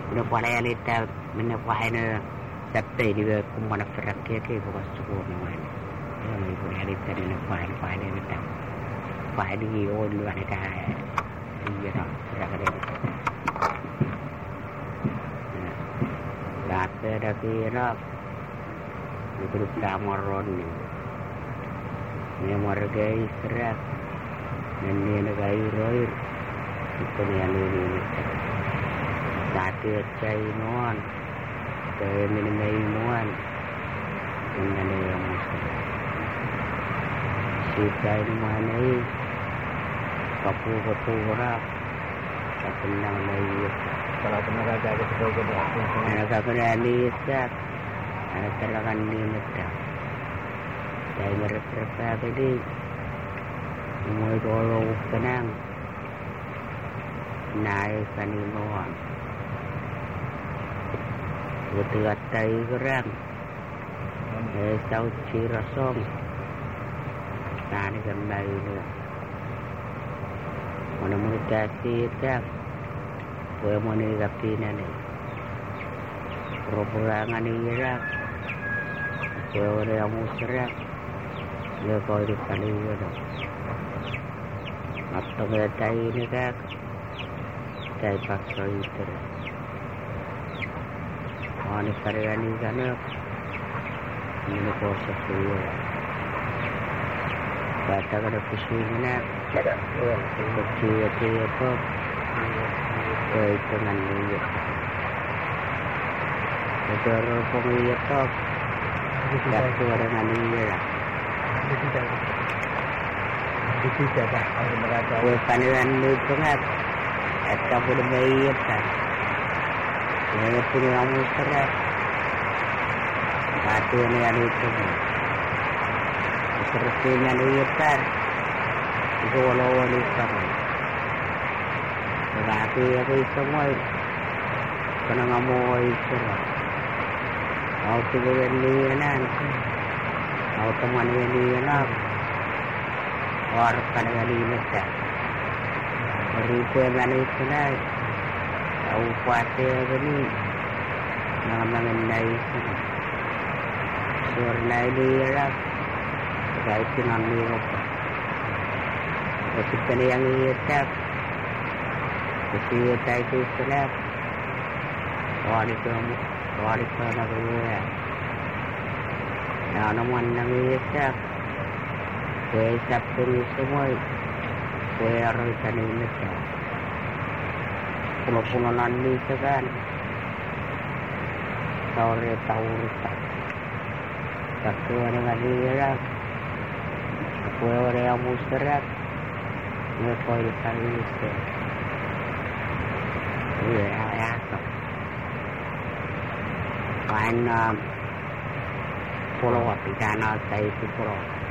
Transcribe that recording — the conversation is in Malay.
Minapalaalita minapahina sattay di kumana ferrakia ke bukas suku naman. Yang minapalaalita minapahina kita. Pahidi on luar kita. Iya ferrakia. Lata dah kira. Itu kamaron ni. Ni margai serak. Ni nagai roir. Itu ni anu ni. Satu cai nuan, cai minumai nuan, dengan yang muslim. Si cai mana ini, kapu berak, tapi nang lagi. Kalau tenaga jaga sedau ke dia. Tenaga kerja ni syak, tenaga ni macam. Cai mereka tadi, semua orang tenang, naik kaninuan. Betul atai gerang, saut cirasong, tani kembali tu. Mana mula kasih tak, kau mana kapi nani, perorangan ini rak, kau orang musrak, dia kau di kali tu. Atau atai ini tak, atai paksa itu. Ani karyawan kana ini proses dulu. Kata kada kusunya, kecil apa, itu nanti. Itu orang apa, itu orang nanti lah. Itu siapa? Orang mereka. Karyawan itu kan, itu pun baik kan. Ini punya kamu serat. Satu ni ada itu. Seretnya ni yetar. Itu walau ni sama. Tapi aku semua. Kena kamu itu. Kau tu ni nan. Kau teman ni nan. Orang kena ni macam. Beribu yang itu nan. Au kuasa ni nama mengenai suara dia lah kaitan dengan apa ketika yang ia tak ketika itu selap wanita nak dia nama yang ia tak kesap terus semua orang sana ini pulau nanti kan tahu tak dengan dia aku orang yang musyarat ni kau kali itu ya kan pulau apa sana saya itu pulau